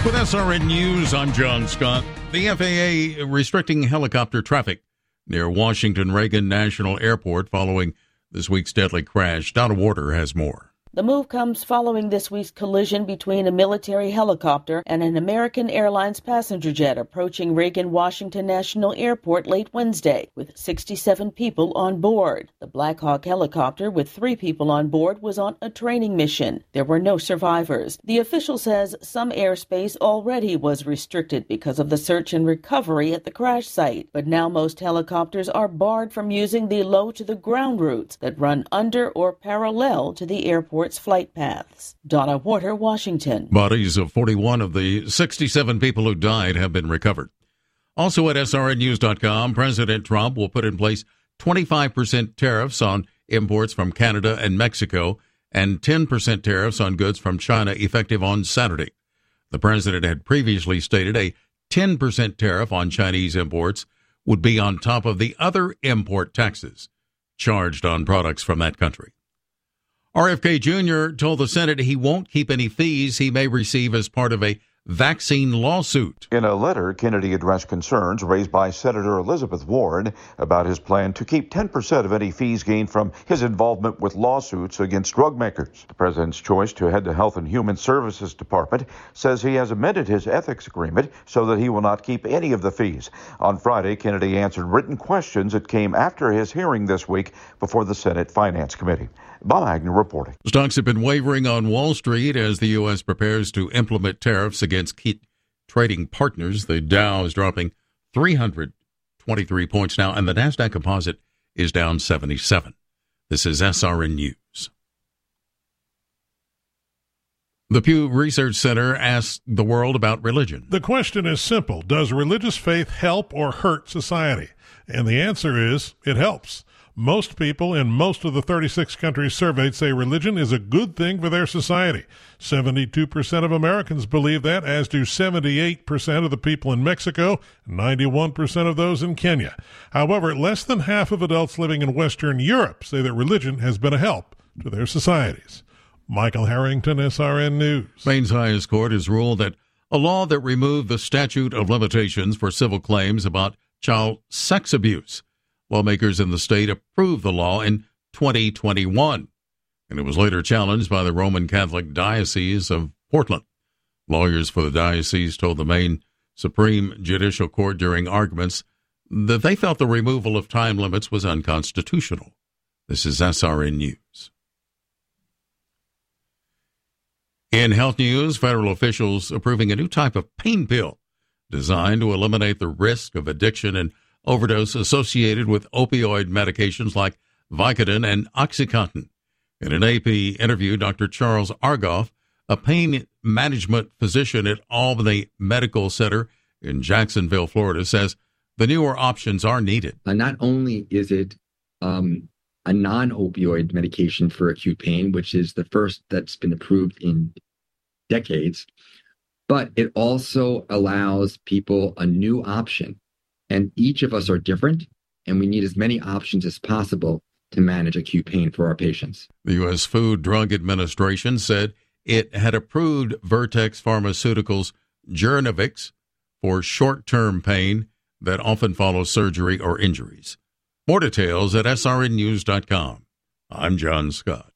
With SRN News, I'm John Scott. The FAA restricting helicopter traffic near Washington Reagan National Airport following this week's deadly crash. Donna Warder has more. The move comes following this week's collision between a military helicopter and an American Airlines passenger jet approaching Reagan Washington National Airport late Wednesday, with 67 people on board. The Black Hawk helicopter, with 3 people on board, was on a training mission. There were no survivors. The official says some airspace already was restricted because of the search and recovery at the crash site, but now most helicopters are barred from using the low-to-the-ground routes that run under or parallel to the airport flight paths. Donna Warder, Washington. Bodies of 41 of the 67 people who died have been recovered. Also at srnnews.com, President Trump will put in place 25% tariffs on imports from Canada and Mexico and 10% tariffs on goods from China effective on Saturday. The president had previously stated a 10% tariff on Chinese imports would be on top of the other import taxes charged on products from that country. RFK Jr. told the Senate he won't keep any fees he may receive as part of a vaccine lawsuit. In a letter, Kennedy addressed concerns raised by Senator Elizabeth Warren about his plan to keep 10% of any fees gained from his involvement with lawsuits against drug makers. The president's choice to head the Health and Human Services Department says he has amended his ethics agreement so that he will not keep any of the fees. On Friday, Kennedy answered written questions that came after his hearing this week before the Senate Finance Committee. Bob Agnew reporting. Stocks have been wavering on Wall Street as the U.S. prepares to implement tariffs against key trading partners. The Dow is dropping 323 points now, and the NASDAQ Composite is down 77. This is SRN News. The Pew Research Center asked the world about religion. The question is simple. Does religious faith help or hurt society? And the answer is it helps. Most people in most of the 36 countries surveyed say religion is a good thing for their society. 72% of Americans believe that, as do 78% of the people in Mexico, 91% of those in Kenya. However, less than half of adults living in Western Europe say that religion has been a help to their societies. Michael Harrington, SRN News. Maine's highest court has ruled that a law that removed the statute of limitations for civil claims about child sex abuse. Lawmakers in the state approved the law in 2021, and it was later challenged by the Roman Catholic Diocese of Portland. Lawyers for the diocese told the Maine Supreme Judicial Court during arguments that they felt the removal of time limits was unconstitutional. This is SRN News. In health news, federal officials approving a new type of pain pill designed to eliminate the risk of addiction and overdose associated with opioid medications like Vicodin and OxyContin. In an AP interview, Dr. Charles Argoff, a pain management physician at Albany Medical Center in Jacksonville, Florida, says the newer options are needed. Not only is it a non-opioid medication for acute pain, which is the first that's been approved in decades, but it also allows people a new option. And each of us are different, and we need as many options as possible to manage acute pain for our patients. The U.S. Food Drug Administration said it had approved Vertex Pharmaceuticals' Journavx for short-term pain that often follows surgery or injuries. More details at srnnews.com. I'm John Scott.